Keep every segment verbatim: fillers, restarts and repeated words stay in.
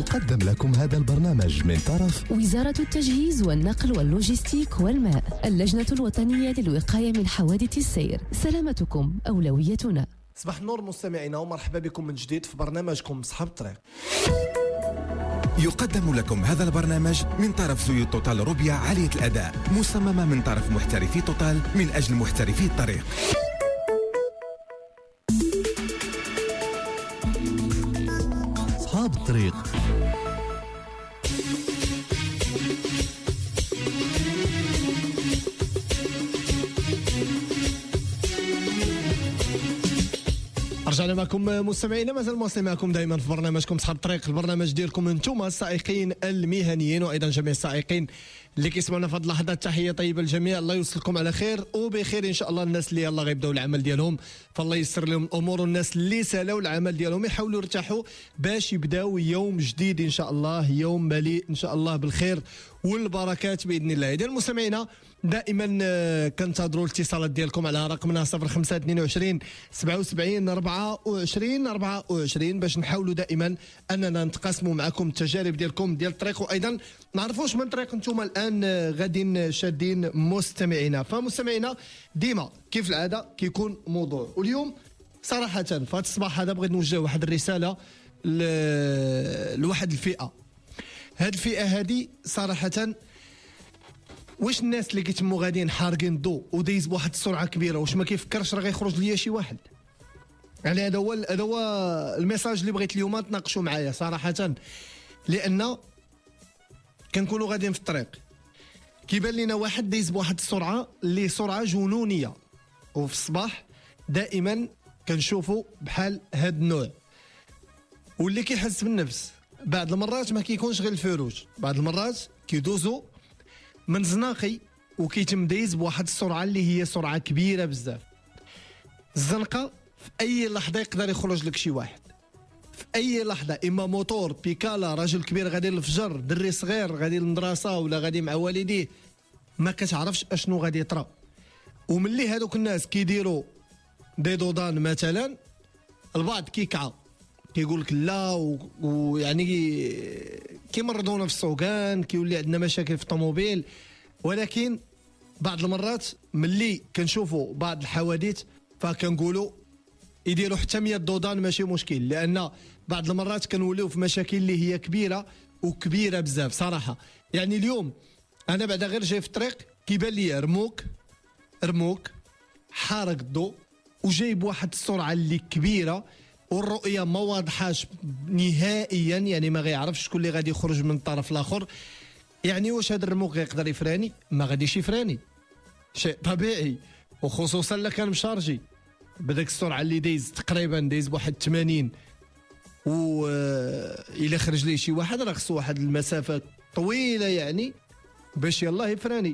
يقدم لكم هذا البرنامج من طرف وزارة التجهيز والنقل واللوجستيك والماء، اللجنة الوطنية للوقاية من حوادث السير. سلامتكم أولويتنا. صباح النور مستمعينا، ومرحبا بكم من جديد في برنامجكم أصحاب الطريق. يقدم لكم هذا البرنامج من طرف زيوت توتال روبيا عالية الأداء، مصممة من طرف محترفي توتال من أجل محترفي الطريق. أصحاب الطريق. رجعنا معكم مستمعينا، مازال مواصلين معكم دائما في برنامجكم أصحاب الطريق، البرنامج ديالكم انتم السائقين المهنيين وايضا جميع السائقين اللي كيسمعونا في هذه اللحظات. تحيه طيبه للجميع، الله يوصلكم على خير وبخير ان شاء الله. الناس اللي يلاه غيبداو العمل ديالهم فالله ييسر لهم الامور، والناس اللي سالاو العمل ديالهم يحاولوا يرتاحوا باش يبداو يوم جديد ان شاء الله، يوم مليء ان شاء الله بالخير والبركات باذن الله. اذا مستمعينا دائما كنتظروا الاتصالات ديالكم على رقمنا صفر خمسة اثنين وعشرين سبعة وسبعين أربعة وعشرين أربعة وعشرين باش نحاولوا دائما اننا نتقاسموا معكم التجارب ديالكم ديال الطريق، وايضا نعرفوش من طريق انتم الان غاديين شادين مستمعينا. فمستمعينا ديما كيف العاده كيكون موضوع، واليوم صراحه في هذا الصباح هذا بغيت نوجه واحد الرساله لواحد الفئه. هاد الفئه هذه صراحه، واش الناس اللي كيتموا غاديين حارقين الضوء ودايز بواحد السرعه كبيره واش ما كيفكرش راه غيخرج ليا شي واحد؟ يعني هذا هو هذا هو الميساج اللي بغيت اليوم تناقشوا معايا صراحه، لان كنكونوا غاديين في الطريق كيبان لنا واحد دايز بواحد السرعه اللي سرعه جنونيه، وفي الصباح دائما كنشوفوا بحال هاد النوع، واللي كيحس بالنفس بعض المرات ما كيكونش غير الفروج، بعض المرات كيدوزوا من زناقي وكيتم دايز بواحد السرعه اللي هي سرعه كبيره بزاف. الزنقه في اي لحظه يقدر يخرج لك شي واحد، في اي لحظه، اما موتور بيكالا راجل كبير غادي للفجر، دري صغير غادي للمدرسه ولا غادي مع والديه، ما كتعرفش اشنو غادي يطرا. وملي هذوك الناس كيديروا دي دودان مثلا، البعض كيكعى كيقول لك لا، ويعني كيمرضونا في السوقان، كيولي عندنا مشاكل في الطوموبيل. ولكن بعض المرات ملي كنشوفوا بعض الحوادث فكنقولوا يديروا حتى مية دودان ماشي مشكل، لان بعض المرات كنوليو في مشاكل اللي هي كبيره وكبيره بزاف صراحه. يعني اليوم انا بعدا غير جاي في الطريق كيبان لي رموك رموك حارق الضوء وجايب واحد السرعه اللي كبيره، والرؤيه ما واضحاش نهائيا، يعني ما غيعرفش شكون اللي غادي يخرج من الطرف الاخر. يعني واش هذا الرموك غيقدر يفراني؟ ما غاديش يفراني، شيء طبيعي، وخصوصا الا كان مشارجي بداك السرعه اللي دايز تقريبا دايز بواحد ثمانين، و الى خرج ليه شي واحد راه خصو واحد المسافه طويله يعني باش يلاه يفراني.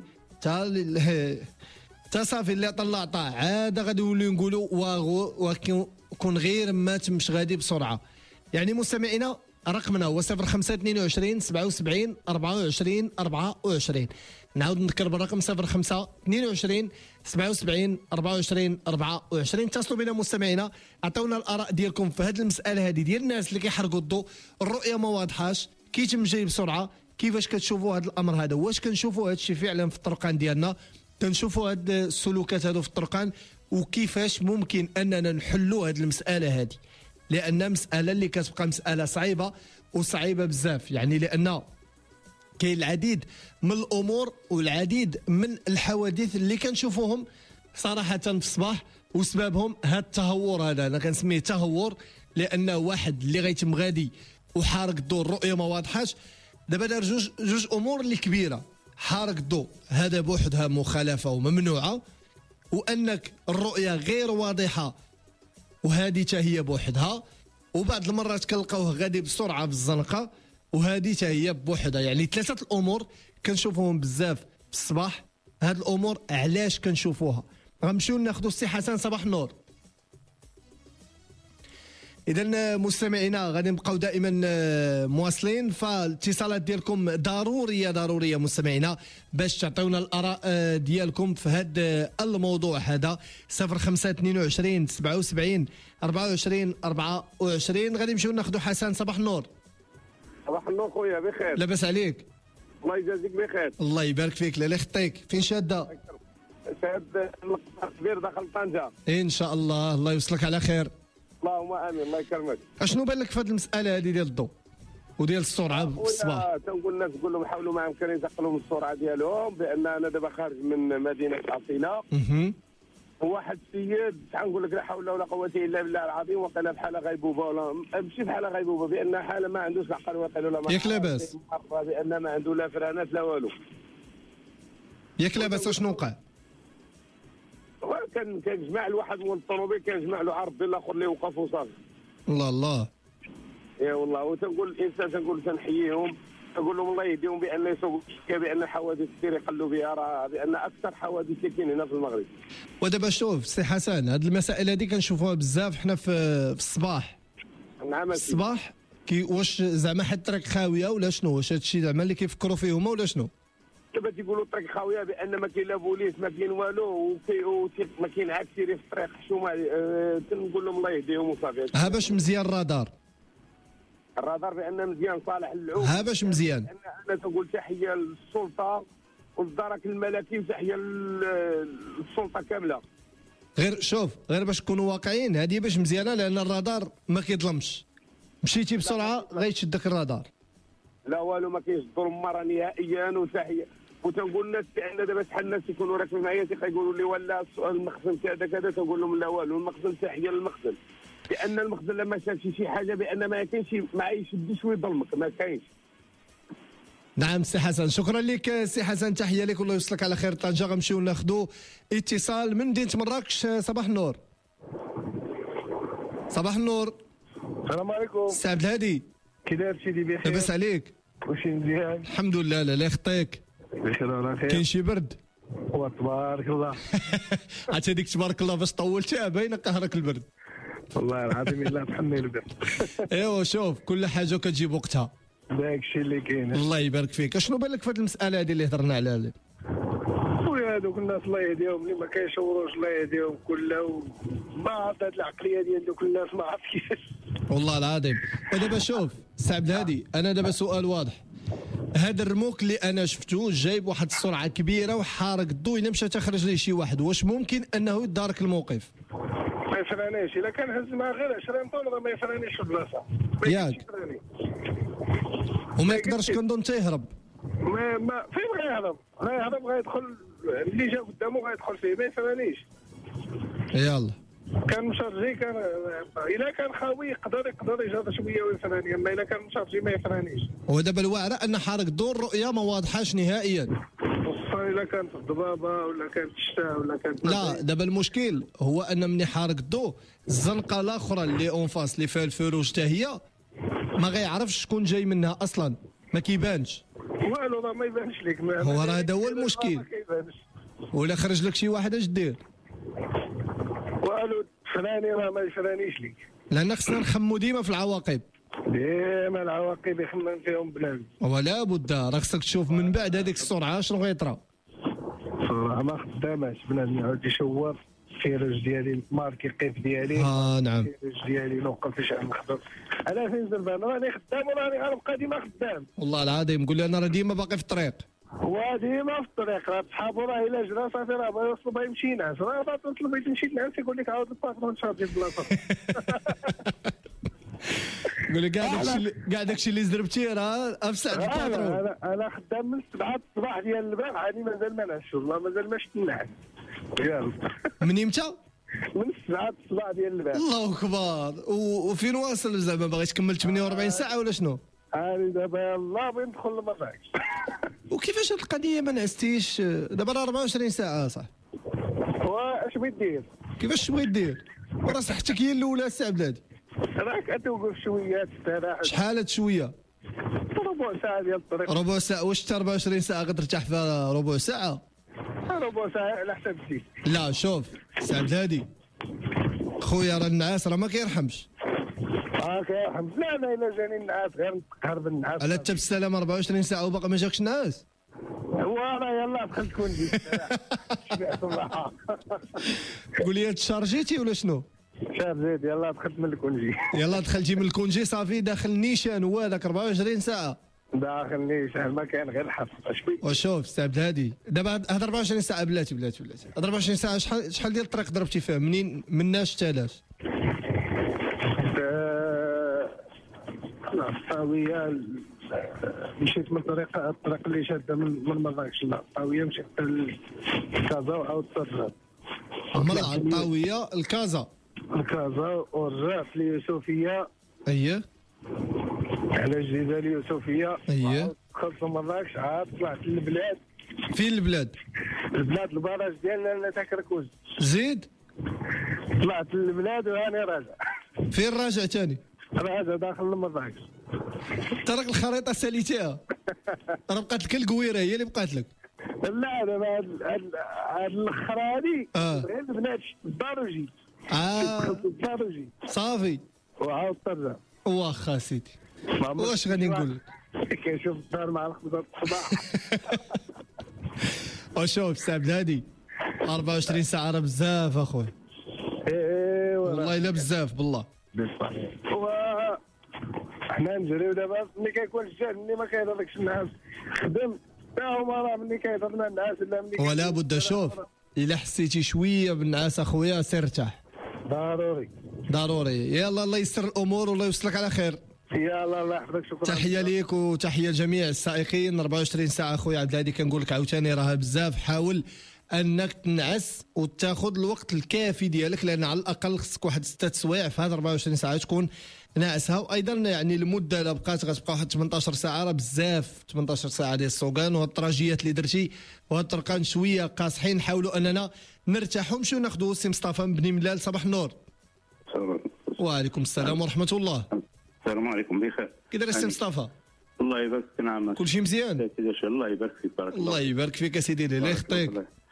تا تا صافي اللي طلع طاع عاد غادي نوليو نقولوا واغو كون غير ما تمش غادي بسرعه. يعني مستمعينا رقمنا هو صفر خمسة اثنين وعشرين سبعة وسبعين أربعة وعشرين أربعة وعشرين. نعاود نذكر بالرقم صفر خمسة اثنين وعشرين سبعة وسبعين أربعة وعشرين أربعة وعشرين. اتصلوا بنا مستمعينا، عطونا الاراء ديالكم في هذه المساله هذه ديال الناس اللي كيحرقوا الضوء، الرؤيه ما واضحاش، كيتم جاي بسرعه. كيفاش كتشوفوا هذا الامر هذا؟ واش كنشوفوا هذا الشيء فعلا في الطرقان ديالنا؟ كنشوفوا هاد السلوكات هذو في الطرقان؟ وكيفاش ممكن اننا نحلوا هذه المساله هذه؟ لان مساله اللي كتبقى مساله صعيبه وصعيبه بزاف، يعني لان كاين العديد من الامور والعديد من الحوادث اللي كنشوفوهم صراحه في الصباح، وسببهم هذا التهور هذا. انا كنسميه تهور، لان واحد اللي غيتم غادي وحارق الضوء الرؤيه ما واضحاش. دابا دار جوج جوج امور اللي كبيره، حارق الضوء هذا بوحدها مخالفه وممنوعه، وانك الرؤيه غير واضحه وهذه حتى هي بوحدها، وبعض المرات كنلقاوه غادي بسرعه في الزنقه وهذه حتى هي بوحدها. يعني ثلاثه الامور كنشوفوهم بزاف في الصباح. هاد الامور علاش كنشوفوها؟ غنمشيو ناخذوا السي حسن. صباح النور. اذا مستمعينا غادي نبقاو دائما مواصلين، فالاتصالات ديالكم ضروريه ضروريه مستمعينا باش تعطيونا الاراء ديالكم في هذا الموضوع هذا. صفر خمسة اثنين وعشرين سبعة وسبعين أربعة وعشرين أربعة وعشرين. غادي نمشيو ناخذوا حسن. صباح النور. صباح النور خويا بخير. لاباس عليك؟ الله يجازيك بخير. الله يبارك فيك. لا يخطيك. فين شاده؟ شاد القطار كبير داخل طنجة. ان شاء الله الله يوصلك على خير. اللهم امين الله يكرمك. اشنو بان لك في هذه المساله هذه ديال الضوء وديال السرعه في الصباح؟ تنقول الناس نقول لهم حاولوا ما امكن يتقلوا من السرعه ديالهم، بان انا دابا خارج من مدينه عطيله. اها. واحد السيد شحال نقول لك لا حول ولا قوه الا بالله العظيم، وقيل بحاله غيبوبه ولا ماشي بحاله غيبوبه، بان حاله ما عندوش العقل وقيل ولا ما ياك لاباس؟ بان ما عنده لا فرانات لا والو. ياك لاباس اشنو وقع؟ كان كيجمع الواحد من الطوموبيل كيجمع له عرض الاخر اللي وقف وصافي. الله الله. يا والله. وتنقول الانسان تنقول تنحييهم، تنقول لهم الله يهديهم بان يسوقوا بان الحوادث كثير يقلوا بها، راه بان اكثر حوادث اللي كاين هنا في المغرب. ودابا شوف سي حسن، هاد المسائل هذه كنشوفوها بزاف حنا في في الصباح. نعم. الصباح كي واش زعما حد الطريق خاويه ولا شنو؟ واش هادشي زعما اللي كيفكروا فيه هما ولا شنو؟ دابا تيقولوا الطريق خاويه بان ما كاين لا بوليس ما كاين والو، وما كاين عاد سيري في الطريق حشومه. أه تنقول لهم الله يهديهم وصافي. ها باش مزيان الرادار. الرادار بان مزيان صالح للعود. ها باش مزيان. انا تنقول تحيه للسلطه والدرك الملكي وتحيه للسلطه كامله. غير شوف غير باش نكونوا واقعيين، هذه باش مزيانه لان الرادار ما كيظلمش. مشيتي بسرعه غيشدك الرادار. لا والو ما كاينش الظلم مره نهائيا. وتحيه وتنقول الناس بان دابا شحال الناس يكونوا راكبين معايا تيقولوا لي ولا المخزن كذا كذا، تنقول لهم لا والو، المخزن تحيه للمخزن، لان المخزن لما شافش شي حاجه بان ما كاينش ما يشدش ويظلمك، ما كاينش. نعم سي حسن، شكرا لك سي حسن، تحيه لك والله يوصلك على خير. طنجه غنمشيو ناخذوا اتصال من مدينه مراكش. صباح النور. صباح النور. السلام عليكم. سي عبد الهادي. كي داير سيدي بخير؟ لاباس عليك؟ واش مزيان؟ الحمد لله. لا لا يخطيك. بخير على خير. كاين شي برد؟ تبارك الله. عاد هذيك تبارك الله باش طولتها باينه قهرك البرد. والله العظيم الا تحمل البرد. ايوا شوف كل حاجه كتجيب وقتها. داك الشيء اللي كاين. الله يبارك فيك. اشنو بان لك في هذه المساله هذه اللي هضرنا عليها؟ خويا هذوك الناس الله يهديهم اللي ما كيشوروش الله يهديهم كله، ما عرفت هذه العقليه ديال دوك الناس ما عرفت كيفاش. والله العظيم. ودابا شوف سي عبد الهادي، انا دابا سؤال واضح. هذا الرموك اللي انا شفته جايب واحد السرعه كبيره وحارق الضوء، الا مشى تخرج ليه شي واحد واش ممكن انه يدارك الموقف؟ ما يفرانيش. الا كان هز معاه غير عشرين طن راه ما يفرانيش في البلاصه. ياك. وما يقدرش كنظن تيهرب. ما ما فين غيهرب؟ غيهرب غيدخل اللي جا قدامه غيدخل فيه، ما يفرانيش. يلا. كان مشارجي كان الا كان خاوي يقدر يقدر يجرب شويه ويفراني، اما الا كان مشارجي ما يفرانيش. ودابا الواعره ان حارق الضوء الرؤيه ما واضحاش نهائيا. خصوصا الا كانت الضبابه ولا كانت الشتاء ولا كانت. لا دابا المشكل هو ان ملي حارق الضوء الزنقه الاخرى اللي اون فاس اللي فيها الفروج حتى هي ما غيعرفش شكون جاي منها اصلا، ما كيبانش. والو راه ما يبانش لك. هو راه هذا هو المشكل. ولا خرج لك شي واحد اش دير؟ والو فراني راه ما يفرانيش لك. لان خصنا نخمو ديما في العواقب. ديما العواقب يخمم فيهم بنادم. ولا بد راه خصك تشوف من بعد هذيك السرعه شنو غيطرا. صراحه ما خداماش بنادم يعاود يشوف الفيروج ديالي ماركي قيف ديالي. اه نعم. الفيروج ديالي نوقف فاش نخدم. انا فين زربان راني خدام وراني غنبقى ديما خدام. والله العظيم قول لي انا راه ديما باقي في الطريق. هو ديما في الطريق. راه صحابو راه الا جرى صافي راه بغا يوصلوا بغا يمشي ينعس، راه بغا توصل بغا تمشي تنعس يقول لك عاود الباطرون شارجي في البلاصه. قول لي كاع داكشي اللي كاع داكشي اللي زربتيه راه افسع الباطرون. انا انا خدام من سبعة الصباح ديال البارح هاني مازال ما نعسش، والله مازال ما شفت النعاس. يلا. من امتى؟ من سبعة الصباح ديال البارح. الله اكبر. وفين واصل زعما باغي تكمل ثمانية وأربعين ساعه ولا شنو؟ هاني دابا يلاه بغيت ندخل للمراكش. وكيفاش هاد القضيه ما نعستيش؟ دابا راه أربعة وعشرين ساعه صح. واش بغيت دير؟ كيفاش بغيت دير؟ وراه صحتك هي الاولى السي عبد الهادي. راك توقف شويه تستراح. شحال هاد شويه؟ ربع ساعه ديال الطريق. ربع ساعه؟ واش حتى أربعة وعشرين ساعه غترتاح فيها ربع ساعه؟ ربع ساعه على حساب الزيت. لا شوف سي عبد الهادي خويا راه النعاس راه ما كيرحمش. اه كيرحم. لا انا الا جاني النعاس غير نتقهر بالنعاس. على حتى بالسلام أربعة وعشرين ساعه وباقي ما جاكش النعاس؟ هو راه يلاه دخلت كون جيت. شبعت الراحه. قول لي تشارجيتي ولا شنو؟ شاب زيد يلا دخلت من الكونجي. يلا دخلتي من الكونجي صافي داخل النيشان هو هذاك أربعة وعشرين ساعه داخل نيشان ما كاين غير الحف اشبي. وشوف استعبد هادي دابا هاد أربعة وعشرين ساعه بلاتي بلاتي بلاتي هاد أربعة وعشرين ساعه شحال شحال ديال الطريق ضربتي فيها منين مناش حتى لاش؟ الطاويه مشيت من طريق الطريق اللي شاده من من مراكش الطاويه مشيت لكازا وعاود طرات مرة الطاويه الكازا الكازا ورجعت ليوسفيه. اييه على الجبال اليوسفيه. اييه دخلت مراكش عاد طلعت للبلاد. فين البلاد؟ البلاد البراج ديالنا انا تا كركوز. زيد طلعت للبلاد وهاني راجع. فين راجع تاني؟ راجع داخل مراكش. تراك الخريطه ساليتيها راه بقات لك القويره هي اللي بقات لك. لا دابا هاد هاد الاخراني آه. غير بنات الدارجي. اه الدارجي صافي وعاود طرزه. واخا سيدي واش غادي نقول لك؟ كنشوف الدار مع الخبزه الصباح. وشوف سعد هادي أربعة وعشرين ساعه راه بزاف اخويا. ايوا والله الا بزاف بالله. و حنا نجريو دابا ملي كيكون الجهد ملي ما كاين هذاك الناس خدم تا هما راه ملي كيهضرنا الناس الا ملي ولا بد شوف الا حسيتي شويه بالنعاس اخويا سير ارتاح ضروري ضروري. يلا الله يسر الامور والله يوصلك على خير. يلا الله يحفظك شكرا. تحيه ليك وتحيه لجميع السائقين. أربعة وعشرين ساعه اخويا عبد الهادي كنقول لك عاوتاني راها بزاف. حاول انك تنعس وتاخذ الوقت الكافي ديالك لان على الاقل خصك واحد ستة سوايع في هاد أربعة وعشرين ساعه تكون ناعسها. وايضا يعني المده الا بقات غتبقى واحد ثمانطاش ساعه راه بزاف. ثمانطاش ساعه ديال السوقان وهاد الطراجيات اللي درتي وهاد الطرقان شويه قاصحين. نحاولوا اننا نرتاحوا. نمشيو ناخذوا سي مصطفى من بني ملال. صباح النور. وعليكم السلام ورحمه الله. السلام عليكم بخير. كي داير السي مصطفى؟ الله يبارك فيك. نعم كلشي مزيان؟ الله يبارك فيك. بارك الله. الله يبارك فيك اسيدي الله يخطيك.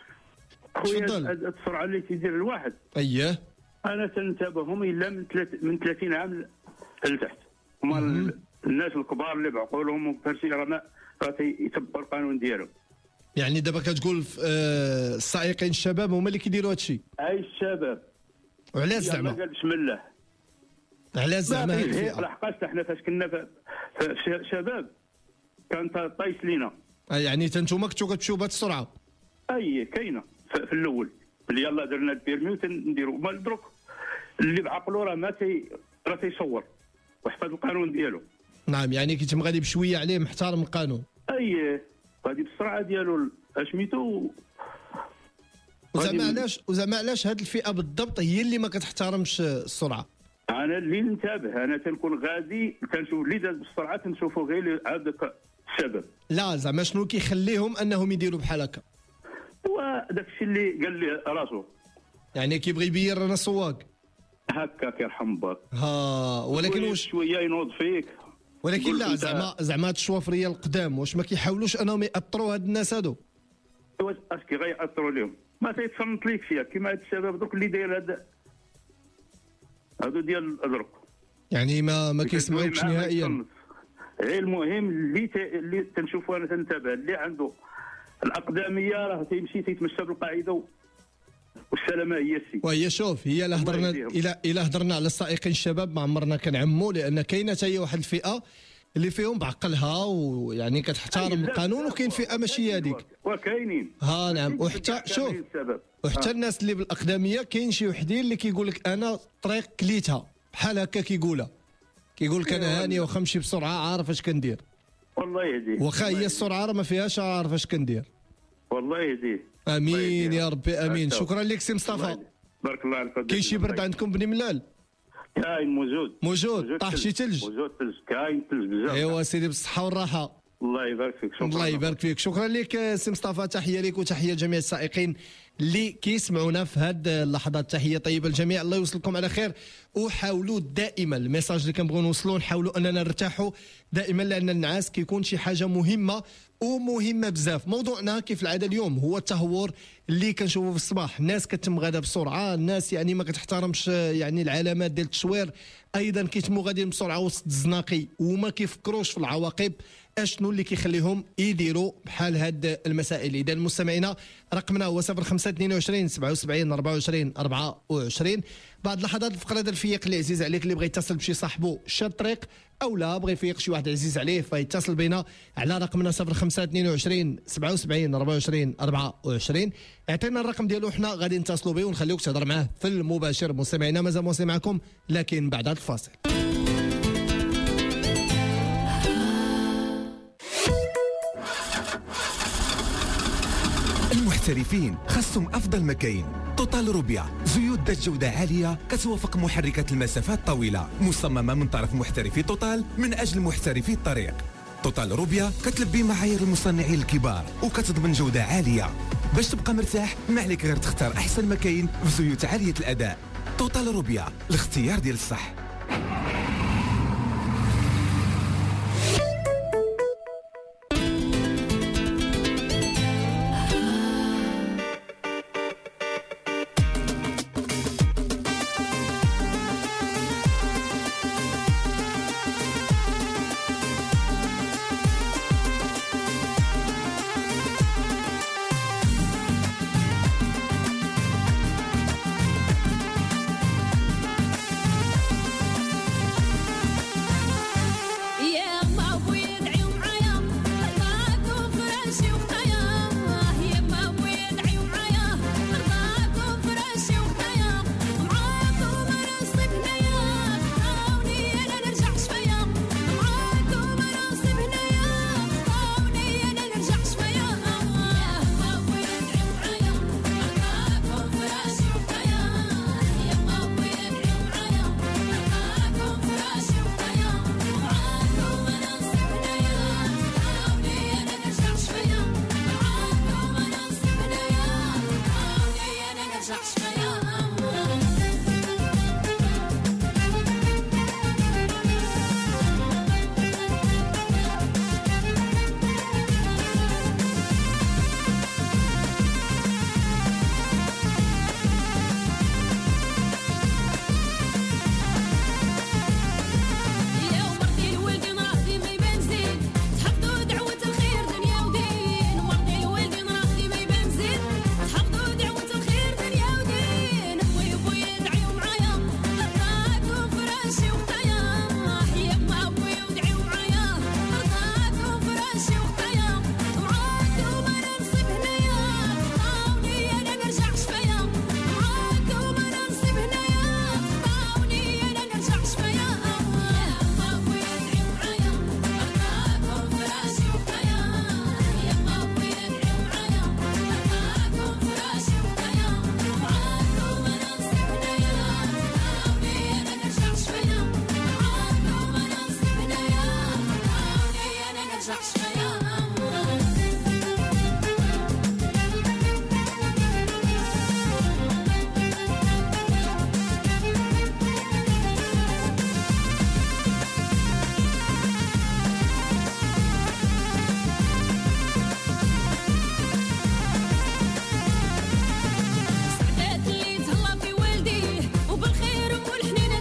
خويا هاد السرعه اللي تيدير الواحد اييه انا تنتابعهم الا من ثلاث من ثلاثين عام لتحت. هما الناس الكبار اللي بعقولهم وكلشي راه راه تيتبعوا القانون ديالهم. يعني دابا كتقول آه السائقين الشباب هما اللي كيديروا هذا الشيء. اي الشباب. وعلاش زعما؟ قال بسم الله. علاش زعما هاد الفئه؟ لحقاش حنا فاش كنا في شباب كان طايش لينا. يعني نتوما كنتو كتمشيو بهاد السرعه؟ اي كاينه في الاول اللي يلاه درنا البيرمي وتنديروا. ما دروك اللي بعقلو راه ما تي راه تيصور ويحفظ القانون ديالو. نعم يعني كيتم غادي بشويه عليه محترم القانون. اي غادي بالسرعه ديالو اشميتو. وزعما علاش وزعما علاش هاد الفئه بالضبط هي اللي ما كتحترمش السرعه؟ انا اللي ننتبه انا تنكون غادي كنشوف اللي داز بالسرعه تنشوفو غير هذاك السبب. لا زعما شنو كيخليهم انهم يديروا بحال هكا؟ وداك الشيء اللي قال لي راسو يعني كيبغي يبين رانا سواق هكاك يرحم باك. ها ولكن واش شويه ينوض فيك. ولكن لا زعما زعما هاد الشوافريه القدام واش ما كيحاولوش انهم ياثروا هاد الناس هادو؟ واش اسكي غيأثروا لهم؟ ما تيتصنت ليك فيها كيما هاد الشباب دوك اللي داير هاد هادو ديال الدرك. يعني ما ما كيسمعوكش نهائيا. غير المهم اللي ت... اللي تنشوفو انا تنتبه اللي عنده الاقدميه راه تيمشي تيتمشى بالقاعده والسلامه هي السي. وهي شوف هي الا هضرنا الى الى هضرنا على السائقين الشباب ما عمرنا كنعموا لان كاينه حتى هي واحد الفئه اللي فيهم بعقلها ويعني كتحترم القانون وكاين فئه ماشي هذيك. وكاينين ها نعم وحتى شوف وحتى الناس اللي بالاقدميه كاين شي وحدين اللي كيقول لك انا طريق كليتها بحال هكا كيقولها كيقول لك انا هاني واخا نمشي بسرعه عارف اش كندير. والله يهديه. واخا هي السرعه راه ما فيهاش عارف اش كندير. والله يهديه. امين يا ربي امين. شكرا لك سي مصطفى. بارك الله عليك. كاين شي برد عندكم بني ملال؟ كاين موجود موجود. طاح شي ثلج؟ موجود ثلج كاين ثلج بزاف. ايوا سيدي بالصحه والراحه. الله يبارك فيك. شكرا. الله يبارك فيك. شكرا لك سي مصطفى. تحيه لك وتحيه لجميع السائقين اللي كيسمعونا في هذه اللحظات. تحيه طيبه للجميع. الله يوصلكم على خير. وحاولوا دائما الميساج اللي كنبغيو نوصلوا نحاولوا اننا نرتاحوا دائما لان النعاس كيكون شي حاجه مهمه ومهمه بزاف. موضوعنا كيف العاده اليوم هو التهور اللي كنشوفوا في الصباح. الناس كتم غاده بسرعه. الناس يعني ما كتحترمش يعني العلامات ديال التشوير. ايضا كيتموا غاديين بسرعه وسط الزناقي وما كيفكروش في العواقب. اشنو اللي كيخليهم يديروا بحال هاد المسائل؟ اذا مستمعينا رقمنا هو صفر خمسة خمسة اثنين وعشرين سبعة وسبعين أربعة وعشرين أربعة وعشرين. بعد اللحظات الفقره ديال الفيق اللي عزيز عليك اللي بغى يتصل بشي صاحبو شاد الطريق او لا بغى يفيق شي واحد عزيز عليه فيتصل بينا على رقمنا صفر خمسة اثنين وعشرين سبعة وسبعين أربعة وعشرين أربعة وعشرين. اعطينا الرقم ديالو حنا غادي نتصلوا به ونخليوك تهضر معاه في المباشر. مستمعينا مازال موصي معكم لكن بعد هذا الفاصل. المحترفين خاصهم أفضل مكاين. توتال روبيا زيوت ذات جودة عالية كتوافق محركات المسافات الطويلة مصممة من طرف محترفي توتال من أجل محترفي الطريق. توتال روبيا كتلبي معايير المصنعين الكبار وكتضمن جودة عالية. باش تبقى مرتاح ما عليك غير تختار أحسن مكاين بزيوت عالية الأداء. توتال روبيا الاختيار ديال الصح.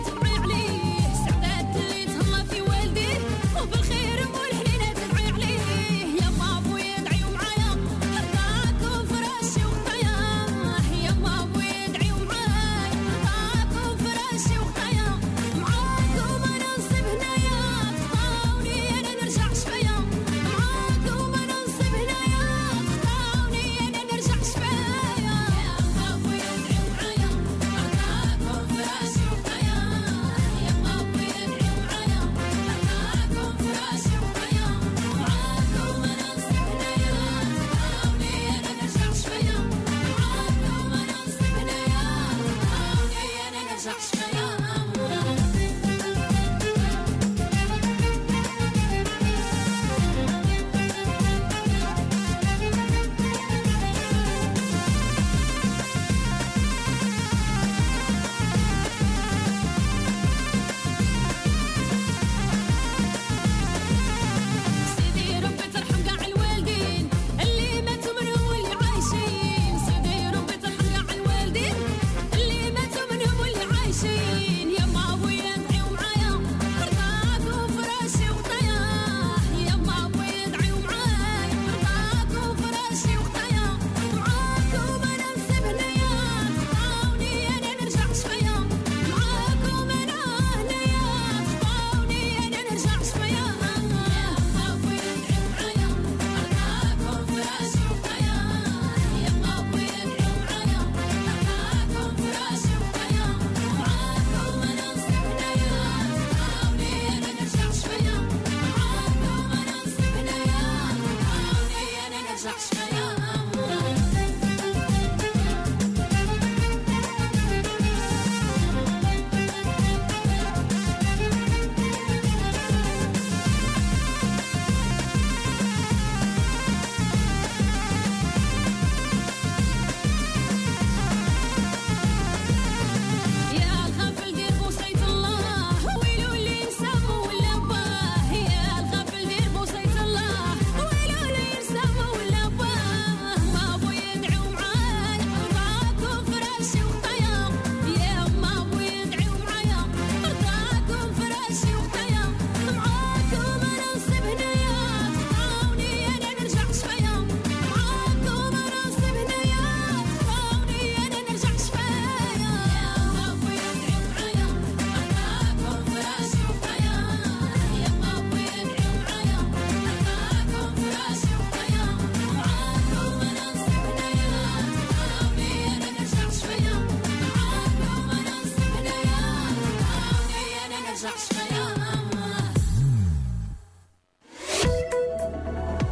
وبالخير والحنينة تبعي عليه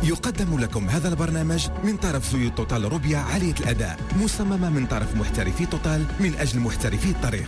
يقدم لكم هذا البرنامج من طرف زيوت توتال روبيا عالية الأداء، مصممة من طرف محترفي توتال من أجل محترفي الطريق.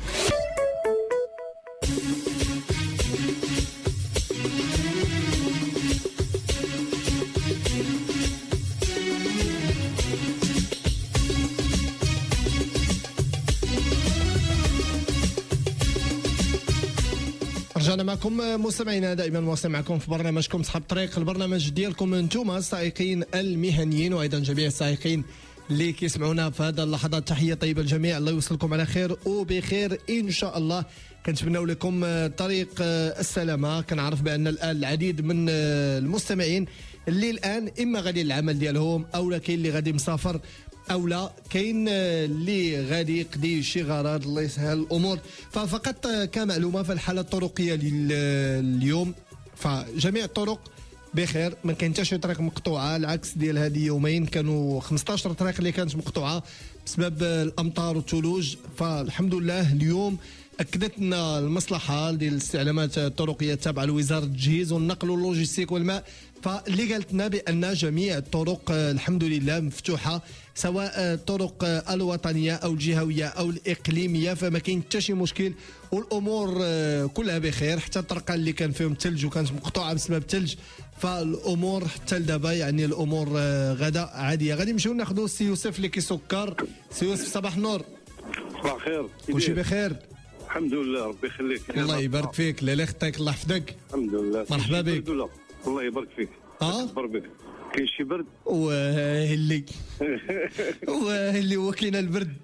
رجعنا معكم مستمعينا، دائما مواصل معكم في برنامجكم صحاب الطريق، البرنامج ديالكم انتم السائقين المهنيين وايضا جميع السائقين اللي كيسمعونا في هذه اللحظات. تحيه طيبه للجميع، الله يوصلكم على خير وبخير ان شاء الله. كنتمنوا لكم طريق السلامه. كنعرف بان الان العديد من المستمعين اللي الان اما غادي للعمل ديالهم او لا كاين اللي غادي مسافر او لا كاين اللي غادي يقضي شي غرض، الله يسهل الامور. ففقط كمعلومه في الحاله الطرقيه اليوم فجميع الطرق بخير، ما كاين حتى شي طريق مقطوعه، العكس ديال هذه يومين كانوا خمسطاش طريق اللي كانت مقطوعه بسبب الامطار والثلوج. فالحمد لله اليوم اكدت لنا المصلحه ديال الاستعلامات الطرقيه التابعه لوزاره التجهيز والنقل واللوجستيك والماء، فاللي قالت لنا بان جميع الطرق الحمد لله مفتوحه، سواء الطرق الوطنيه او الجهويه او الاقليميه، فما كاين حتى شي مشكل والامور كلها بخير. حتى الطرقه اللي كان فيهم ثلج وكانت مقطوعه بسبب الثلج، فالامور حتى لدابا يعني الامور غدا عاديه. غادي نمشيو ناخذوا السي يوسف اللي كيسكر. سي يوسف صباح النور. صباح الخير. كلشي بخير؟ الحمد لله ربي يخليك. الله يبارك فيك. لا لا خطيك الله يحفظك. الحمد لله. مرحبا بك. الله يبارك فيك. اه يبارك بك. كاين شي برد؟ وهلي وهلي هو كاين البرد.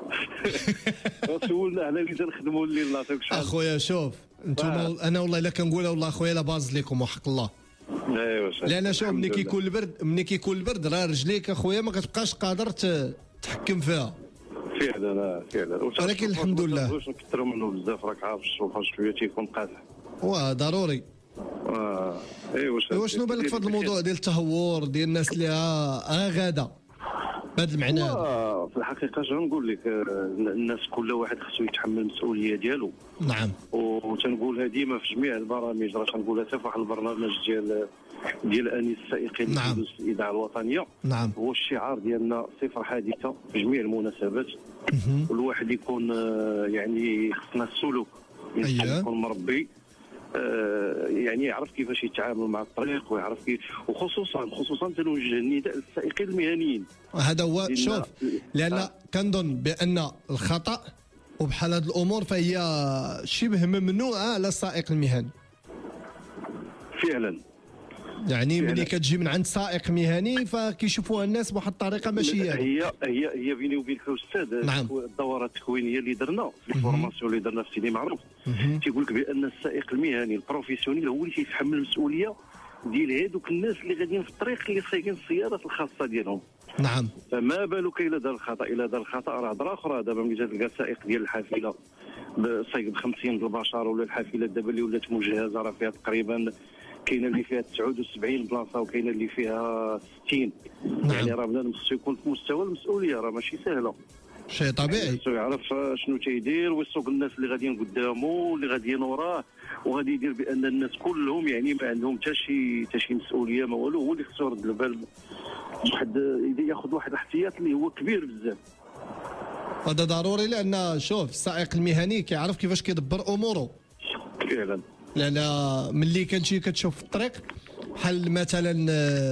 سولنا على اللي تنخدموا الليل الله يعطيك الصحه. اخويا شوف انتم انا والله الا كنقولها والله اخويا لا باز لكم وحق الله. ايوا صافي. لان شوف ملي كيكون البرد ملي كيكون البرد راه رجليك اخويا ما كتبقاش قادر تحكم فيها. فعلا فعلا. ولكن الحمد لله. واش نكثروا منه بزاف راك عارف الشوفاج شويه تيكون قاطع. واه ضروري. اه ايوا ايوا شنو بالك في هذا الموضوع ديال التهور ديال الناس اللي ها غاده بهذا المعنى هذا؟ في الحقيقه شنو نقول لك، الناس كل واحد خصو يتحمل المسؤوليه ديالو. نعم. وتنقولها ديما في جميع البرامج، راه تنقولها حتى في واحد البرنامج ديال ديال انيس السائقين. نعم. في الاذاعه الوطنيه. نعم. هو الشعار ديالنا صفر حادثه في جميع المناسبات. والواحد يكون يعني خصنا السلوك. أيوة. يكون مربي آه يعني يعرف كيفاش يتعامل مع الطريق ويعرف كيف، وخصوصا خصوصا تنوجه النداء للسائقين المهنيين. هذا هو شوف لان آه. كنظن بان الخطا وبحال هذه الامور فهي شبه ممنوعه على السائق المهني. فعلا. يعني ملي كتجي من عند سائق مهني فكيشوفوها الناس بواحد الطريقه ماشي هي هي هي بيني وبينك استاذ. نعم. الدورات التكوينيه اللي درنا في الفورماسيون اللي درنا في سيدي معروف تيقول لك بان السائق المهني البروفيسيونيل هو اللي تيتحمل المسؤوليه ديال هذوك الناس اللي غاديين في الطريق اللي سايقين السيارات الخاصه ديالهم. نعم. فما بالك الا دار الخطا، الا دار الخطا راه هضره اخرى. دابا ملي تلقى السائق ديال الحافله سايق ب خمسين البشر، ولا الحافله دابا اللي ولات مجهزه راه فيها تقريبا كاينه اللي فيها تسعة وسبعين بلاصه وكاينه اللي فيها ستين. نعم. يعني راه بنادم خصو يكون في مستوى المسؤوليه، راه ماشي سهله. شيء طبيعي. خصو يعرف شنو تيدير ويسوق الناس اللي غاديين قدامه واللي غاديين وراه، وغادي يدير بان الناس كلهم يعني ما عندهم حتى شي حتى شي مسؤوليه ما والو. هو اللي خصو يرد البال، واحد ياخذ واحد الاحتياط اللي هو كبير بزاف. هذا ضروري لان شوف السائق المهني كيعرف كيفاش كيدبر اموره. فعلا. لان ملي كتجي كتشوف في الطريق بحال مثلا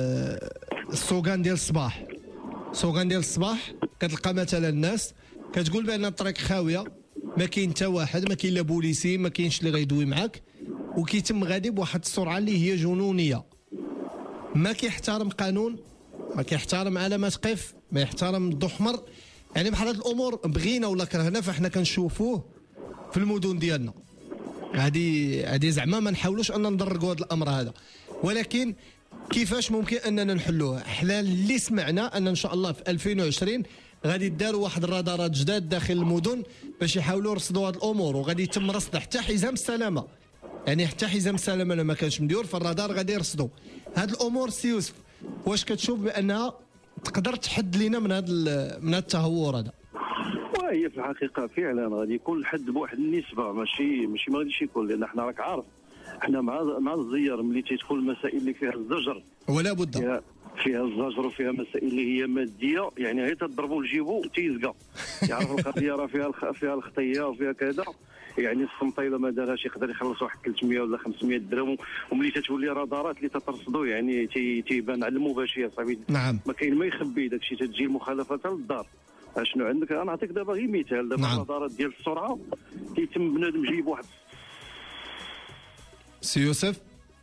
السوقان ديال الصباح، السوقان ديال الصباح كتلقى مثلا الناس كتقول بان الطريق خاويه، ما كاين حتى واحد، ما كاين لا بوليسي، ما كاينش اللي غيدوي معاك، وكيتم غادي بواحد السرعه اللي هي جنونيه. ما كيحترم قانون، ما كيحترم علامات قف، ما يحترم الضوء احمر. يعني بحال هاد الامور بغينا ولا كرهنا فاحنا كنشوفوه في المدن ديالنا. هذه هذه زعما ما نحاولوش ان ندركوا هذا الامر هذا، ولكن كيفاش ممكن اننا نحلوه؟ حنا اللي سمعنا ان ان شاء الله في ألفين وعشرين غادي يداروا واحد الرادارات جداد داخل المدن باش يحاولوا يرصدوا هذه الامور، وغادي يتم رصد حتى حزام السلامه. يعني حتى حزام السلامه لما كانش مديور فالرادار غادي يرصدوا هذه الامور. سي يوسف واش كتشوف بانها تقدر تحد لنا من هذا من هذا التهور هذا؟ وهي في الحقيقه فعلا غادي يكون الحد بواحد النسبه، ماشي ماشي ما غاديش يكون، لان حنا راك عارف حنا مع مع الزيار ملي تيدخل المسائل اللي فيها الزجر ولا بد فيها فيها الزجر وفيها مسائل اللي هي ماديه، يعني غير تضربوا لجيبو تيزقى يعرف القضيه راه فيها الخ... فيها الخطيه وفيها كذا. يعني الصمطه الا ما دارهاش يقدر يخلص واحد ثلاثمية ولا خمسمية درهم، وملي تتولي رادارات اللي تترصدوا يعني تي... تيبان على المباشر صاحبي. نعم. ما كاين ما يخبي داكشي، تتجي المخالفه حتى للدار. شنو عندك؟ انا نعطيك دابا غير مثال. دابا نعم. الرادارات ديال السرعه تيتم بنادم يجيب واحد. سي يوسف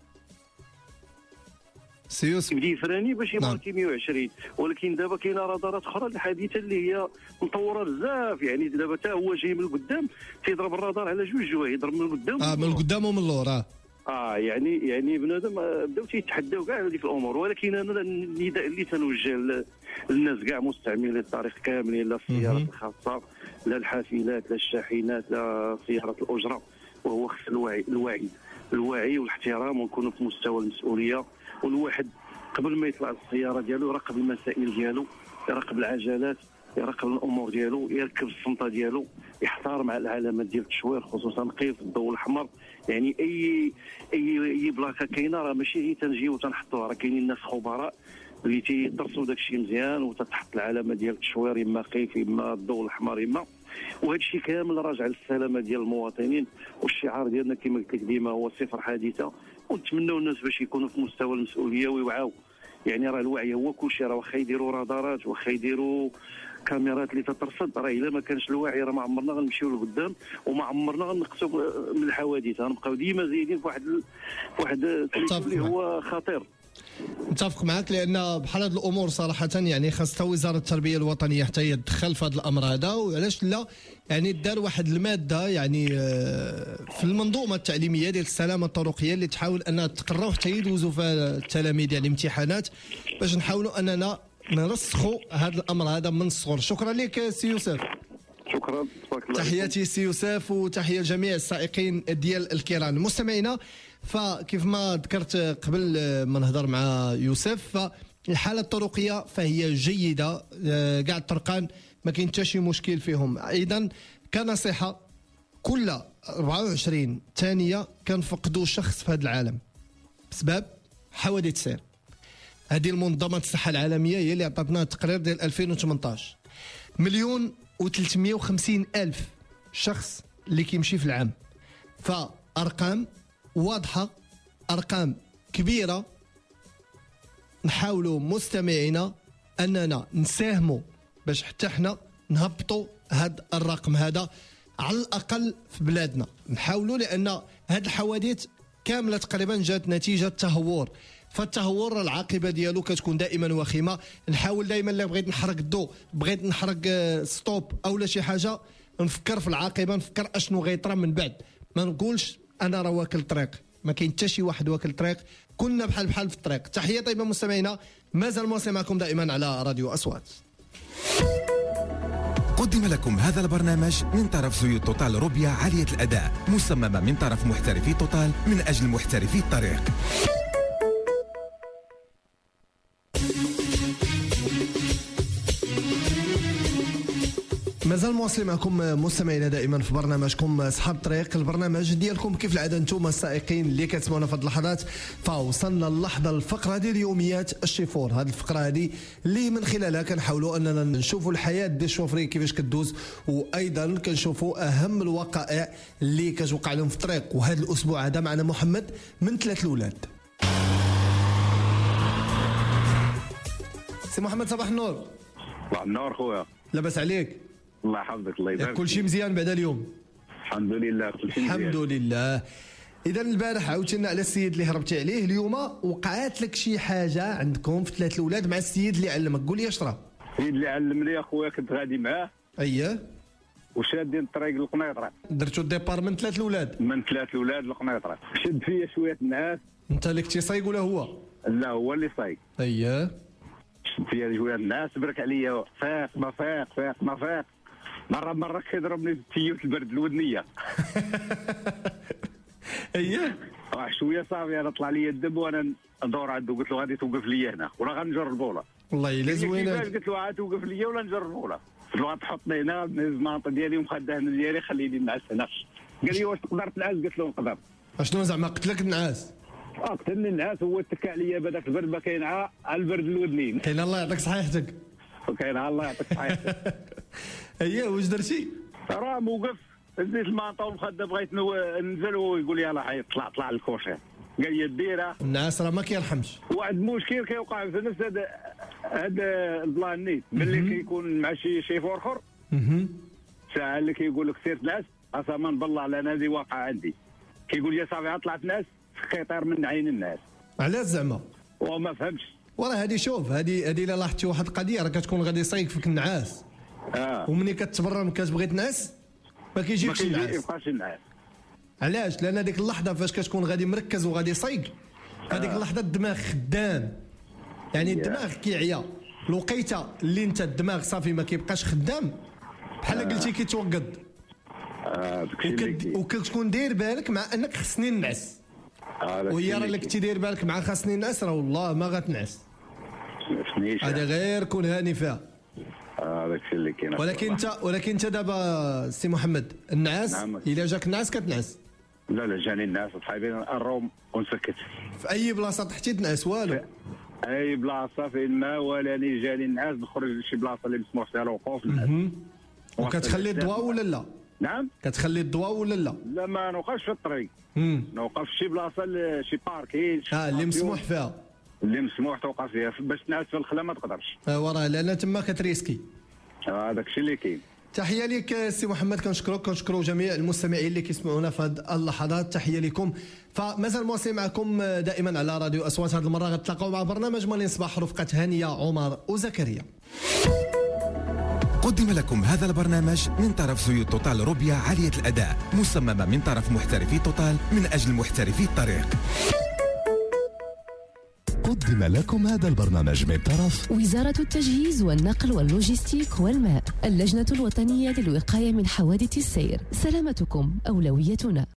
سي يوسف يبدا يفراني باش نعم. يماركي مية وعشرين، ولكن دابا كاينه رادارات اخرى الحديثه اللي هي مطوره بزاف. يعني دابا حتى هو جاي من القدام تيضرب الرادار على جوج جوايه، يضرب من القدام اه من القدام ومن اللور. اه اه يعني يعني بنادم بداو تيتحداو كاع هذيك الامور. ولكن انا النداء اللي تنوجه للناس كاع مستعملين الطريق كاملين، لا السيارات الخاصه لا الحافلات لا الشاحنات لا سيارات الاجره، وهو خص الوعي الوعي الوعي والاحترام، ونكونوا في مستوى المسؤوليه. والواحد قبل ما يطلع السياره ديالو يراقب المسائل ديالو، يراقب العجلات، يراقب الامور ديالو، يركب الصمته ديالو، يحتار مع العلامات ديال التشوير خصوصا قيف الضوء الاحمر. يعني اي اي اي بلاكه كاينه راه ماشي غير تنجيو وتنحطوها، راه كاينين ناس خبراء اللي تيدرسوا داك الشيء مزيان وتتحط العلامه ديال التشوير، اما قيف اما الضوء الاحمر اما. وهذا الشيء كامل راجع للسلامه ديال المواطنين. والشعار ديالنا كما قلت لك ديما هو صفر حادثه، ونتمنوا الناس باش يكونوا في مستوى المسؤوليه ويوعاو. يعني راه الوعي هو كل شيء. راه واخا يديروا رادارات واخا يديروا كاميرات اللي تترصد، راه الا ما كانش الوعي راه ما عمرنا غنمشيو لقدام وما عمرنا غنقصوا من الحوادث. غنبقاو ديما زايدين في واحد واحد اللي هو خطير. متفق معك، لان بحال هاد الامور صراحه يعني خاصها وزاره التربيه الوطنيه حتى هي تدخل في هذا الامر هذا. وعلاش لا يعني دار واحد الماده يعني في المنظومه التعليميه ديال السلامه الطرقيه اللي تحاول انها تقرا حتى يدوزوا في التلاميذ يعني الامتحانات باش نحاولوا اننا نرسخوا هذا الامر هذا من الصغر. شكرا لك سي يوسف. شكرا. تحياتي سي يوسف وتحيه لجميع السائقين ديال الكيران. مستمعينا، فكيف ما ذكرت قبل ما نهضر مع يوسف، فالحاله الطرقيه فهي جيده، كاع الطرقان ما كاين حتى شي مشكل فيهم. ايضا كنصيحه، كل أربعة وعشرين ثانيه كنفقدوا شخص في هذا العالم بسبب حوادث السير. هذه المنظمه الصحه العالميه هي اللي عطاتنا التقرير ديال ألفين وثمانطاش، مليون وثلاثمية وخمسين الف شخص اللي كيمشي في العام. فارقام واضحه، ارقام كبيره. نحاولوا مستمعينا اننا نساهموا باش حتى احنا نهبطوا هذا الرقم هذا على الاقل في بلادنا. نحاولوا، لان هذه الحوادث كامله تقريبا جات نتيجه تهور. فالتهور العاقبه ديالو كتكون دائما وخيمه. نحاول دائما الا بغيت نحرق الضوء، بغيت نحرق ستوب او شي حاجه، نفكر في العاقبه، نفكر اشنو غيطرى من بعد. ما نقولش انا راه واكل طريق، ما كاين حتى شي واحد واكل طريق، كلنا بحال بحال في الطريق. تحيه طيبه مستمعينا، مازال مواصل معكم دائما على راديو اصوات. قدم لكم هذا البرنامج من طرف زيوت توتال روبيا عالية الأداء، مصممة من طرف محترفي توتال من أجل محترفي الطريق. مازال مواصلين معكم مستمعينا دائما في برنامجكم اصحاب الطريق، البرنامج ديالكم كيف العاده انتم السائقين اللي كتسمعونا في هذه اللحظات. فوصلنا اللحظه الفقره ديال يوميات الشيفور. هذه الفقره هذه اللي من خلالها كنحاولوا اننا نشوفوا الحياه ديال الشوفري كيفاش كدوز، وايضا كنشوفوا اهم الوقائع اللي كتوقع لهم في الطريق. وهذا الاسبوع هذا معنا محمد من ثلاث الاولاد. سي محمد صباح النور. صباح النور خويا. لاباس عليك؟ الله يحفظك. الله يبارك. كل شيء مزيان بعد اليوم؟ الحمد لله كل شيء مزيان. الحمد لله. اذا البارح عاودت لنا على السيد اللي هربتي عليه، اليوم وقعت لك شي حاجه عندكم في ثلاث الاولاد مع السيد اللي علمك، قول لي اش راه؟ السيد اللي علمني اخويا كنت غادي معاه. اييه. وشادين الطريق للقنيطره. درتو الديبار من ثلاث الاولاد؟ من ثلاث الاولاد للقنيطره. شد فيا شويه النعاس. انت اللي كنتي صايق ولا هو؟ لا هو اللي صايق. اييه. شد فيا شويه النعاس، برك عليا فاق ما فاق فاق ما فاق. مرة مرة كيضربني تيوت البرد الودنية. اييه. واحد شوية صافي أنا طلع لي الدب وأنا ندور عنده، قلت له غادي توقف لي هنا ولا غنجر البولة. والله إلا زوينة. قلت له عاد توقف لي ولا نجر البولة. قلت له غتحطني هنا نهز المنطقة ديالي ومخدة هنا ديالي خليني نعس هنا. قال لي واش تقدر تنعس؟ قلت له نقدر. اشنو زعما قتلك النعاس؟ اه قتلني النعاس هو اتكى عليا بهذاك البرد ما كاين عا البرد الودنين. كاين الله يعطيك صحيحتك. وكاين الله يعطيك صحيحتك. اييه واش درتي؟ راه موقف ديت المانطا والمخده بغيت ننزل ويقول لي يلاه حي طلع طلع الكوشير. قال لي ديرها. النعاس راه ما كيرحمش. واحد المشكل كيوقع في نفس هذا هذا البلان نيت ملي كيكون مع شي شيفور اخر. اها. ساعه اللي كيقول لك سير تنعس قسما بالله على هذه واقعه عندي. كيقول لي صافي طلعت ناس خيطير من عين الناس. علاش زعما؟ وما فهمتش. وراه هذه شوف هذه هذه الا لاحظتي واحد القضيه راه كتكون غادي يصيك فيك النعاس. اه ومني كتبرم كتبغي تنعس ما كيجيكش النعاس. ما كيبقاش النعاس. علاش؟ لان هذيك اللحظه فاش كتكون غادي مركز وغادي يصيق هذيك آه. اللحظه الدماغ خدام. يعني الدماغ كيعيا الوقيته اللي انت الدماغ صافي ما كيبقاش خدام بحال آه. قلتي كيتوقد. اه وكتكون داير بالك مع انك خصني نعس. آه وهي راه اللي كنتي داير بالك مع خاصني نعس راه والله ما غتنعس. هذا غير كون هاني فيها. اه داكشي اللي كاين. ولكن انت ولكن انت دابا سي محمد النعاس نعم. الا جاك النعاس كتنعس؟ لا لا جاني النعاس صحابي الروم ونسكت. في اي بلاصه طحتي تنعس والو؟ اي بلاصه فين ما ولاني جاني النعاس نخرج لشي بلاصه اللي مسموح فيها الوقوف نعس. وكتخلي الضوء ولا لا؟ نعم كتخلي الضوء ولا لا؟ لا ما نوقفش في الطريق. نوقف في شي بلاصه شي بارك هي اه اللي مسموح فيها. اللي مسموح توقف فيها باش تنعس في الخلا ما تقدرش. ايوا راه لان تما كتريسكي. اه داكشي اللي كاين. تحيه ليك سي محمد كنشكروك كنشكروا جميع المستمعين اللي كيسمعونا في هذه اللحظات تحيه لكم. فمازال مواصلين معكم دائما على راديو اصوات. هذه المره غتلاقاو مع برنامج مالين صباح رفقه هانيه عمر وزكريا. قدم لكم هذا البرنامج من طرف زيوت توتال روبيا عالية الأداء مصممة من طرف محترفي توتال من أجل محترفي الطريق. قدم لكم هذا البرنامج من طرف وزارة التجهيز والنقل واللوجستيك والماء، اللجنة الوطنية للوقاية من حوادث السير. سلامتكم أولويتنا.